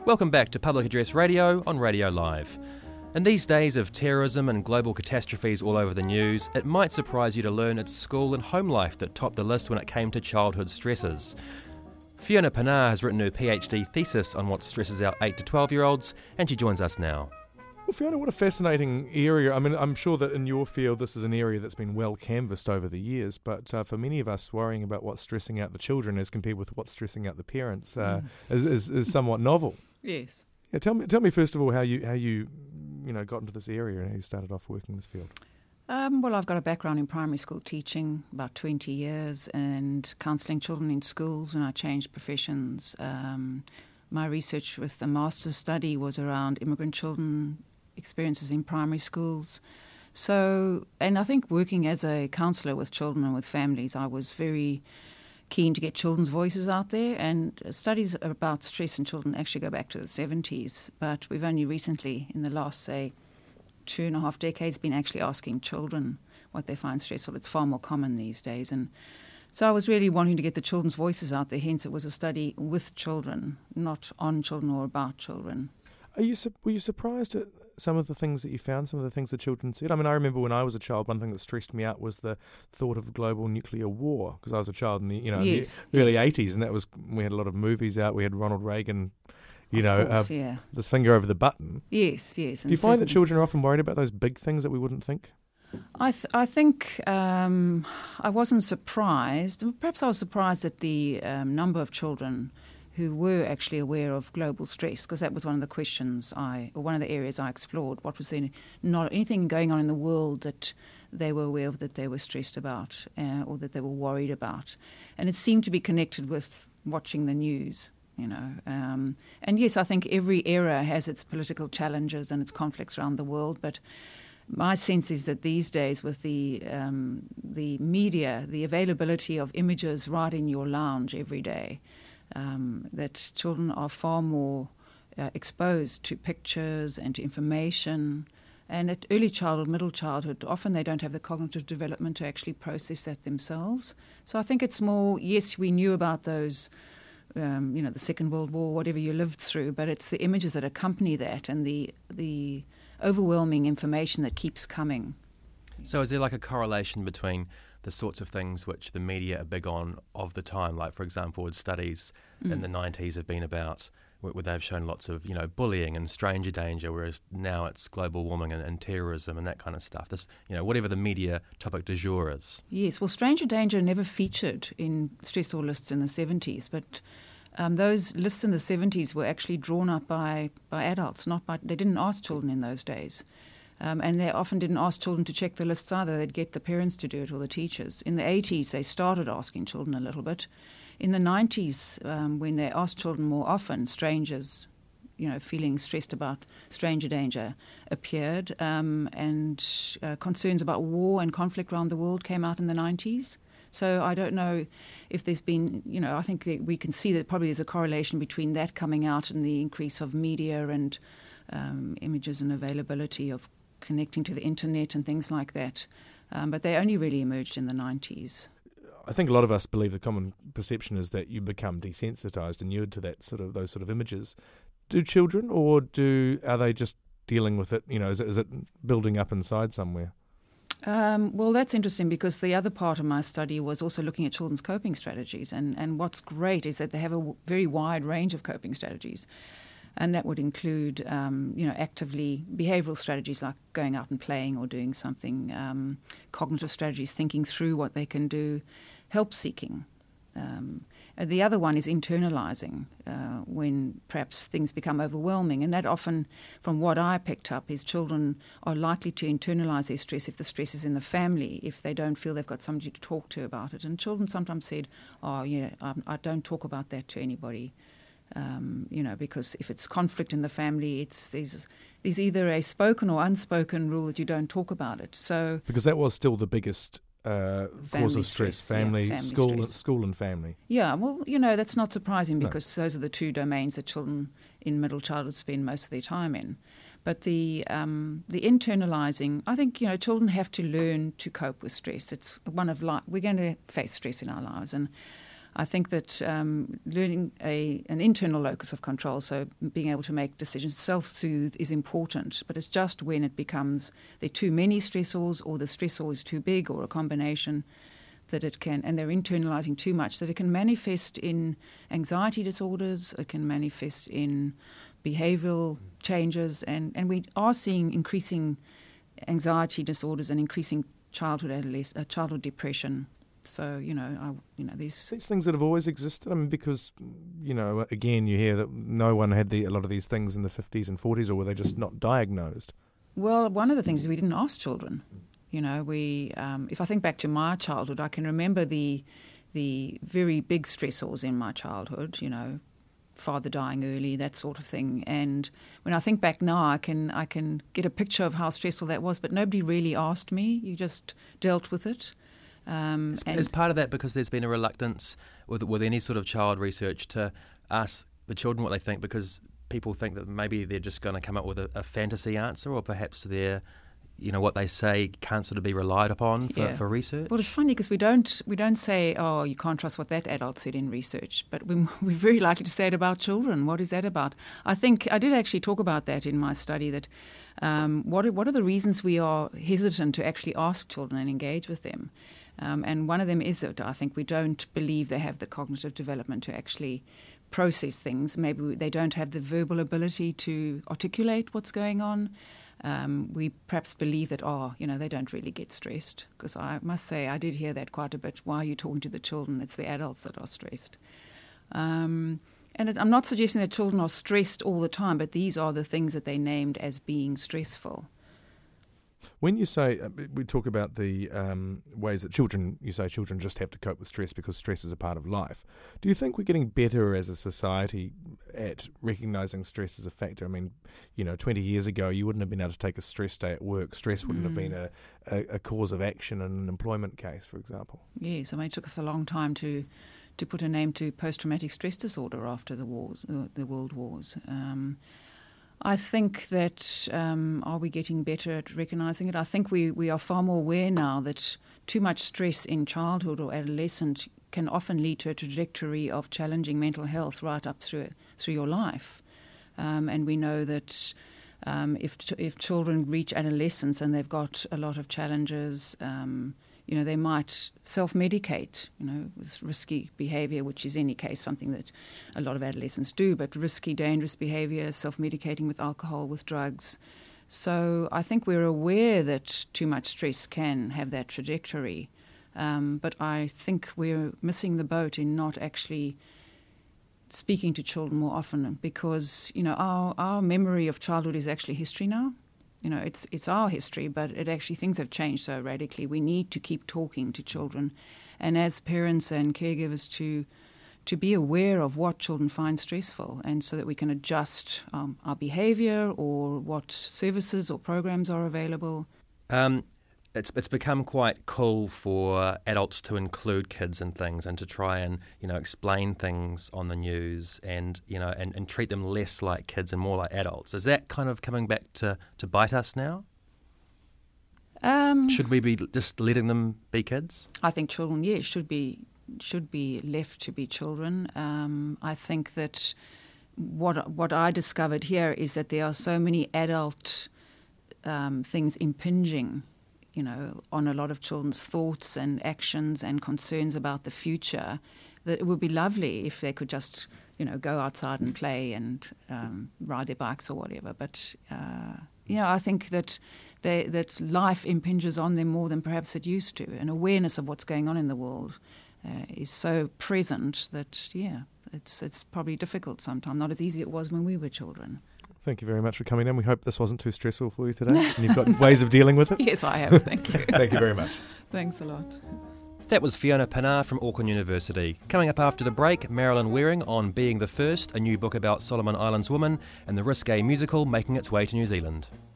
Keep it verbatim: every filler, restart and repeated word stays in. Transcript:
Welcome back to Public Address Radio on Radio Live. In these days of terrorism and global catastrophes all over the news, it might surprise you to learn it's school and home life that topped the list when it came to childhood stresses. Fiona Pinar has written her PhD thesis on what stresses out eight to twelve-year-olds, and she joins us now. Well, Fiona, what a fascinating area. I mean, I'm sure that in your field this is an area that's been well canvassed over the years, but uh, for many of us, worrying about what's stressing out the children as compared with what's stressing out the parents uh, mm. is, is, is somewhat novel. Yes. Yeah, tell me, tell me first of all how you how you you know got into this area and how you started off working in this field. Um, well, I've got a background in primary school teaching, about twenty years, and counselling children in schools when I changed professions. Um, my research with the master's study was around immigrant children experiences in primary schools. So, and I think working as a counsellor with children and with families, I was very keen to get children's voices out there, and studies about stress in children actually go back to the seventies, but we've only recently, in the last, say, two and a half decades, been actually asking children what they find stressful. It's far more common these days, and so I was really wanting to get the children's voices out there, hence it was a study with children, not on children or about children. Are you were you surprised at some of the things that you found, some of the things the children said? I mean, I remember when I was a child, one thing that stressed me out was the thought of global nuclear war, because I was a child in the you know yes, in the early yes. eighties, and that was we had a lot of movies out. We had Ronald Reagan, you of know, course, uh, yeah. this finger over the button. Yes, yes. Do you find that children are often worried about those big things that we wouldn't think? I th- I think um, I wasn't surprised. Perhaps I was surprised at the um, number of children who were actually aware of global stress, because that was one of the questions I, or one of the areas I explored. What was there not anything going on in the world that they were aware of, that they were stressed about, uh, or that they were worried about? And it seemed to be connected with watching the news, you know. Um, and yes, I think every era has its political challenges and its conflicts around the world, but my sense is that these days, with the um, the media, the availability of images right in your lounge every day, Um, that children are far more uh, exposed to pictures and to information. And at early childhood, middle childhood, often they don't have the cognitive development to actually process that themselves. So I think it's more, yes, we knew about those, um, you know, the Second World War, whatever you lived through, but it's the images that accompany that and the the overwhelming information that keeps coming. So is there like a correlation between the sorts of things which the media are big on of the time, like, for example, studies mm. in the nineties have been about, where they've shown lots of, you know, bullying and stranger danger, whereas now it's global warming and, and terrorism and that kind of stuff. This, you know, whatever the media topic du jour is. Yes, well, stranger danger never featured in stressor lists in the seventies, but um, those lists in the seventies were actually drawn up by, by adults, not by, they didn't ask children in those days. Um, and they often didn't ask children to check the lists either. They'd get the parents to do it or the teachers. In the eighties, they started asking children a little bit. In the nineties, um, when they asked children more often, strangers, you know, feeling stressed about stranger danger appeared, um, and uh, concerns about war and conflict around the world came out in the nineties. So I don't know if there's been, you know, I think that we can see that probably there's a correlation between that coming out and the increase of media and um, images and availability of connecting to the internet and things like that. Um, but they only really emerged in the nineties. I think a lot of us believe the common perception is that you become desensitized, inured to that sort of those sort of images. Do children, or do are they just dealing with it? You know, is it, is it building up inside somewhere? Um, well, that's interesting, because the other part of my study was also looking at children's coping strategies. And, and what's great is that they have a w- very wide range of coping strategies. And that would include, um, you know, actively behavioural strategies like going out and playing or doing something, um, cognitive strategies, thinking through what they can do, help seeking. Um, and the other one is internalising, uh, when perhaps things become overwhelming. And that often, from what I picked up, is children are likely to internalise their stress if the stress is in the family, if they don't feel they've got somebody to talk to about it. And children sometimes said, oh, yeah, I, I don't talk about that to anybody. Um, you know, because if it's conflict in the family, it's there's there's either a spoken or unspoken rule that you don't talk about it. So because that was still the biggest uh, cause of stress, stress family, yeah, family school, stress. school, and family. Yeah, well, you know, that's not surprising, because No. those are the two domains that children in middle childhood spend most of their time in. But the um, the internalising, I think, you know, children have to learn to cope with stress. It's one of life. We're going to face stress in our lives, and I think that um, learning a, an internal locus of control, so being able to make decisions, self-soothe is important, but it's just when it becomes there are too many stressors or the stressor is too big or a combination that it can, and they're internalizing too much, that it can manifest in anxiety disorders, it can manifest in behavioral changes, and, and we are seeing increasing anxiety disorders and increasing childhood adolescent, uh, childhood depression. So, you know, I, you know, these these things that have always existed. I mean, because, you know, again, you hear that no one had the, a lot of these things in the fifties and forties, or were they just not diagnosed? Well, one of the things is we didn't ask children. You know, we. Um, if I think back to my childhood, I can remember the the very big stressors in my childhood. You know, father dying early, that sort of thing. And when I think back now, I can I can get a picture of how stressful that was. But nobody really asked me. You just dealt with it. Um, is, is part of that because there's been a reluctance with with any sort of child research to ask the children what they think, because people think that maybe they're just going to come up with a, a fantasy answer, or perhaps they're, you know, what they say can't sort of be relied upon for, yeah. for research? Well, it's funny because we don't we don't say, oh, you can't trust what that adult said in research, but we, we're very likely to say it about children. What is that about? I think I did actually talk about that in my study, that um, what are, what are the reasons we are hesitant to actually ask children and engage with them? Um, and one of them is that I think we don't believe they have the cognitive development to actually process things. Maybe they don't have the verbal ability to articulate what's going on. Um, we perhaps believe that, oh, you know, they don't really get stressed. Because I must say, I did hear that quite a bit. Why are you talking to the children? It's the adults that are stressed. Um, and it, I'm not suggesting that children are stressed all the time, but these are the things that they named as being stressful. When you say, uh, we talk about the um, ways that children, you say children just have to cope with stress because stress is a part of life. Do you think we're getting better as a society at recognising stress as a factor? I mean, you know, twenty years ago, you wouldn't have been able to take a stress day at work. Stress wouldn't mm. have been a, a, a cause of action in an employment case, for example. Yes, I mean, it took us a long time to to put a name to post-traumatic stress disorder after the wars, uh, the world wars. Um, I think that, um, are we getting better at recognising it? I think we, we are far more aware now that too much stress in childhood or adolescent can often lead to a trajectory of challenging mental health right up through through your life. Um, and we know that um, if ch- if children reach adolescence and they've got a lot of challenges, um, you know, they might self-medicate, you know, with risky behaviour, which is in any case something that a lot of adolescents do, but risky, dangerous behaviour, self-medicating with alcohol, with drugs. So I think we're aware that too much stress can have that trajectory, um, but I think we're missing the boat in not actually speaking to children more often, because, you know, our, our memory of childhood is actually history now. You know, it's it's our history, but it actually, things have changed so radically. We need to keep talking to children, and as parents and caregivers to to be aware of what children find stressful, and so that we can adjust um, our behaviour or what services or programs are available. Um, it's it's become quite cool for adults to include kids in things and to try and, you know, explain things on the news and, you know, and, and treat them less like kids and more like adults. Is that kind of coming back to, to bite us now? Um, should we be just letting them be kids? I think children, yes, should be should be left to be children. Um, I think that what what I discovered here is that there are so many adult um, things impinging, you know, on a lot of children's thoughts and actions and concerns about the future, that it would be lovely if they could just, you know, go outside and play and um, ride their bikes or whatever. But, uh, you know, I think that they, that life impinges on them more than perhaps it used to. An awareness of what's going on in the world uh, is so present that, yeah, it's it's probably difficult sometimes, not as easy as it was when we were children. Thank you very much for coming in. We hope this wasn't too stressful for you today and you've got ways of dealing with it. Yes, I have. Thank you. Thank you very much. Thanks a lot. That was Fiona Pinar from Auckland University. Coming up after the break, Marilyn Waring on Being the First, a new book about Solomon Islands women, and the risque musical making its way to New Zealand.